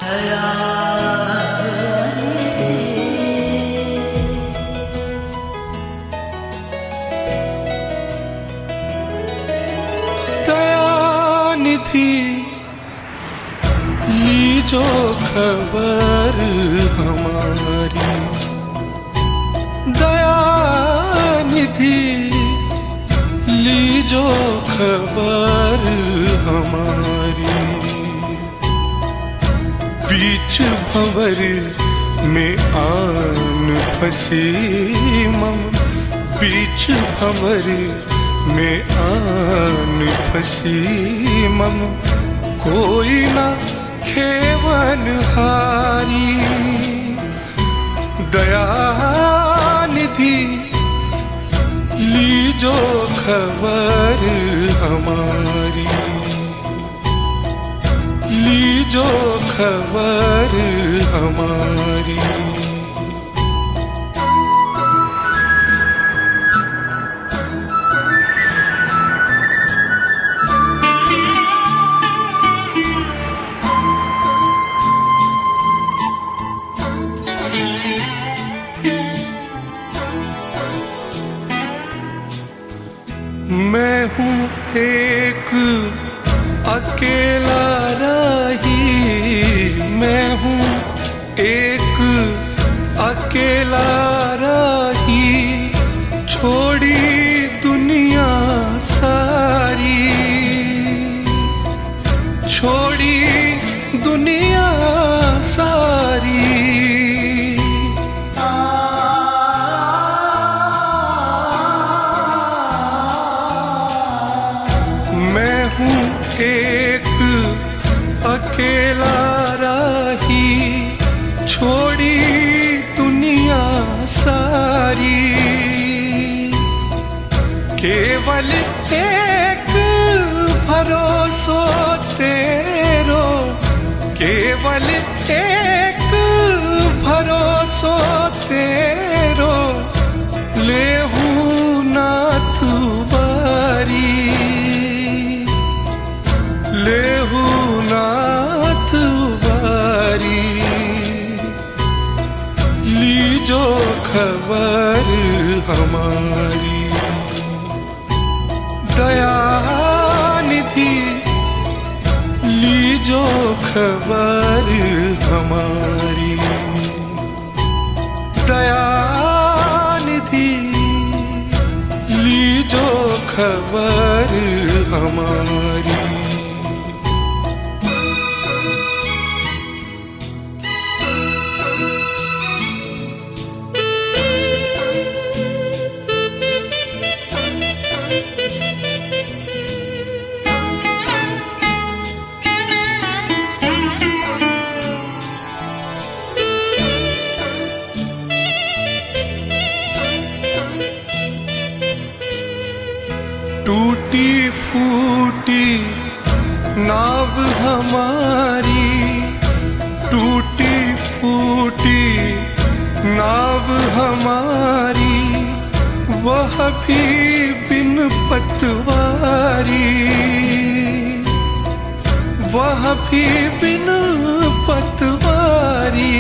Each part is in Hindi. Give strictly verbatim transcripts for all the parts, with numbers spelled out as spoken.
दयानिधि लीजो खबर हमारी, दयानिधि लीजो खबर हमारी। बीच भंवर में आन फंसी मम, बीच भंवर में आन फंसी मम, कोई ना खेवन हारी। दयानिधि लीजो खबर हमारी, लीजो खबर हमारी। मैं हूँ एक अकेला राही, मैं हूँ एक अकेला राही, छोड़ी दुनिया सारी, छोड़ी दुनिया सारी। एक अकेला राही, छोड़ी दुनिया सारी, केवल एक भरोसो तेरो, केवल एक भरोसो तेरो, लेहू नाथ बारी, लेहू नाथ बारी। लीजो खबर हमारी, दयानिधि लीजो खबर हमारी, दयानिधि लीजो खबर हमारी। टूटी फूटी नाव हमारी, टूटी फूटी नाव हमारी, वह भी बिन पतवारी, वह भी बिन पतवारी।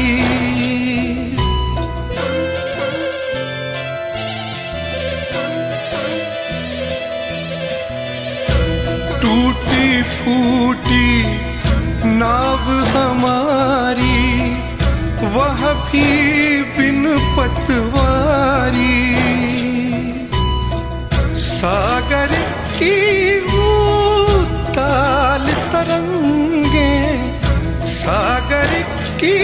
टूटी फूटी नाव हमारी, वह भी बिन पतवारी। सागर की उताल तरंगे, सागर की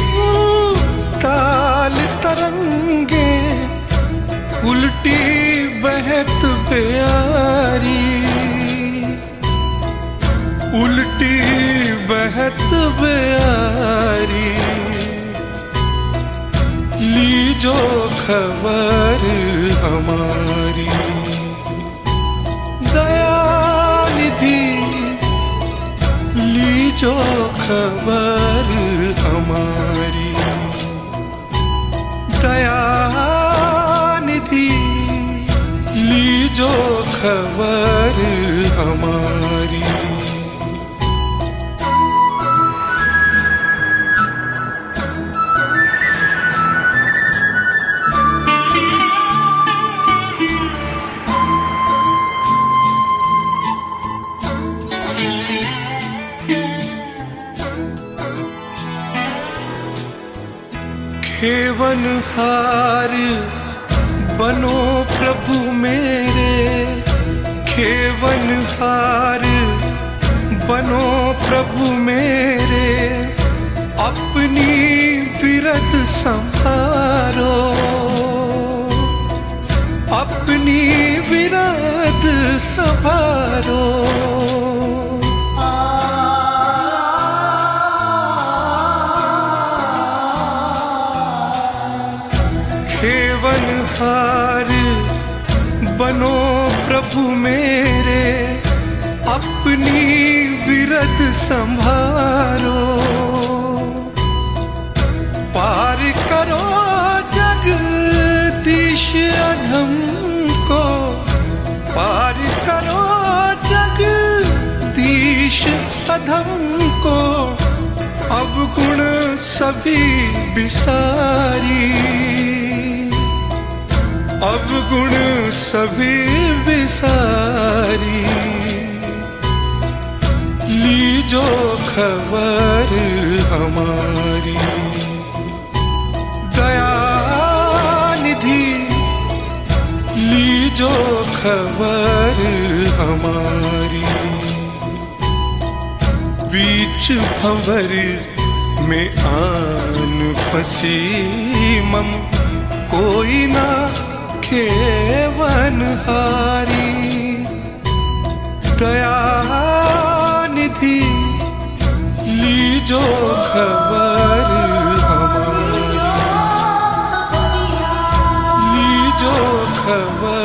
उताल तरंगे, उल्टी बहत प्यारी, उल्टी बहत प्यारी। लीजो खबर हमारी, दयानिधि लीजो खबर हमारी, दयानिधि लीजो खबर हमारी। खेवनहार बनो प्रभु मेरे, खेवनहार बनो प्रभु मेरे, अपनी विरत संभारो, अपनी विरत संभारो। खेवनहार बनो प्रभु मेरे, अपनी विरत संभारो, पार करो जगदीश अधम को, पार करो जगदीश अधम को, अवगुण सभी बिसारी, अवगुण सभी बिसारी। लीजो खबर हमारी, दयानिधि लीजो खबर हमारी। बीच भंवर में आन फंसी मम, कोई ना खेवनहारी। दयानिधि लीजो खबर हमारी, लीजो खबर।